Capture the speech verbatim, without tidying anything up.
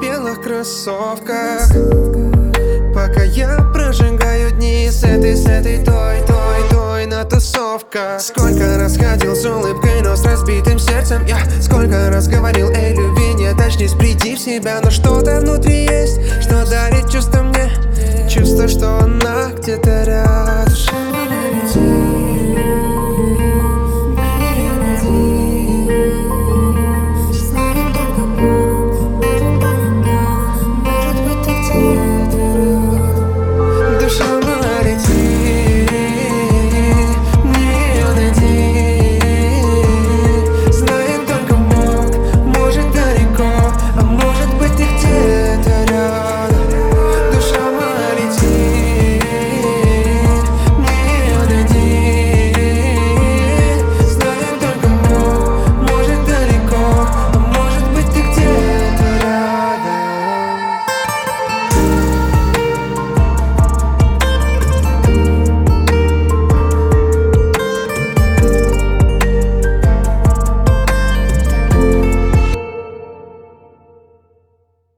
белых кроссовках. Пока я прожигаю дни с этой, с этой, той, той, той на тусовках. Сколько раз ходил с улыбкой, но с разбитым сердцем я. Сколько раз говорил, эй, люби, не очнись, приди в себя. Но что-то внутри есть, что дарит чувство мне. Чувство, что она где-то рядом.